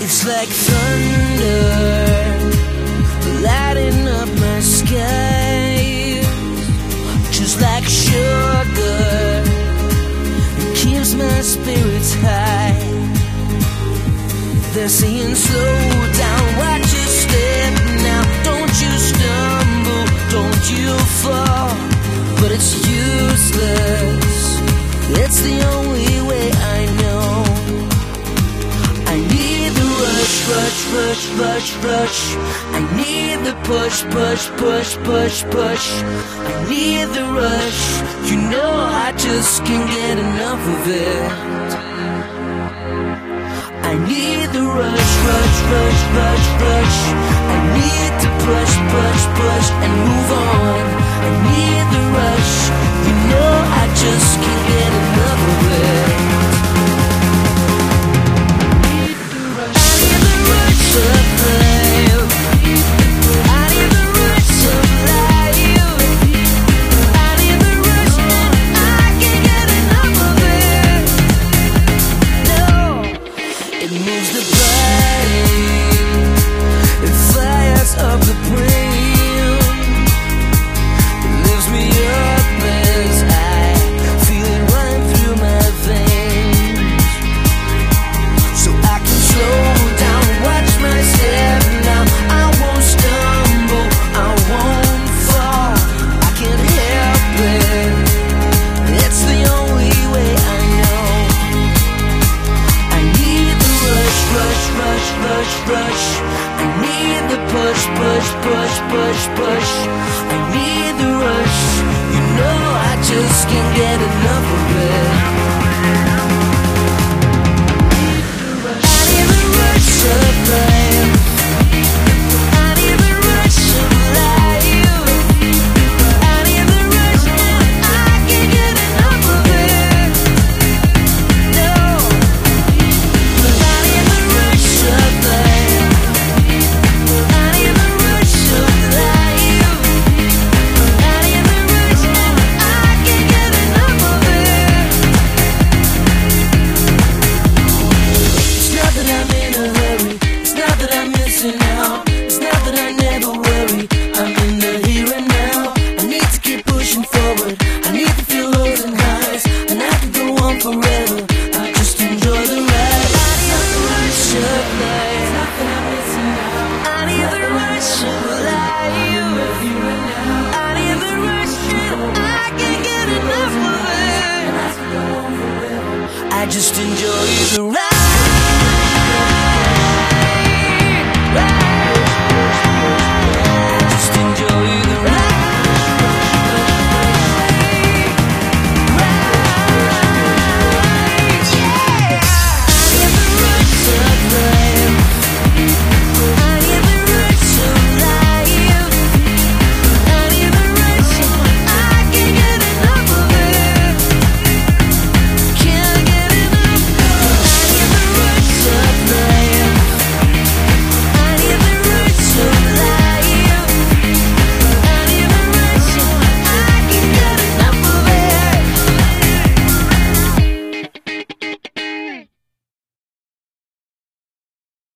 It's like thunder lighting up my skies, just like sugar, it keeps my spirits high. They're saying slow down, watch your step now, don't you stumble, don't you fall. But it's useless, it's the only way I know. I need the rush, rush, rush, rush, rush. I need the push, push, push, push, push. I need the rush, you know I just can't get enough of it. I need the rush, rush, rush, rush, rush. I need to push, push, push and move on. I need the rush, you know I just can't get enough of it. I need the push, push, push, push, push. I need the rush, you know I just can't get enough of it. I need the rush of life, I need the rush of life, I need the rush, I can't get enough of it. No, I need the rush of life. It's not that I never worry, I'm in the here and now. I need to keep pushing forward, I need to feel lows and highs, and I can go on forever, I just enjoy the ride. I need the rush of life, I need the rush of life, I need the rush, I can't get enough of it. I just enjoy the ride.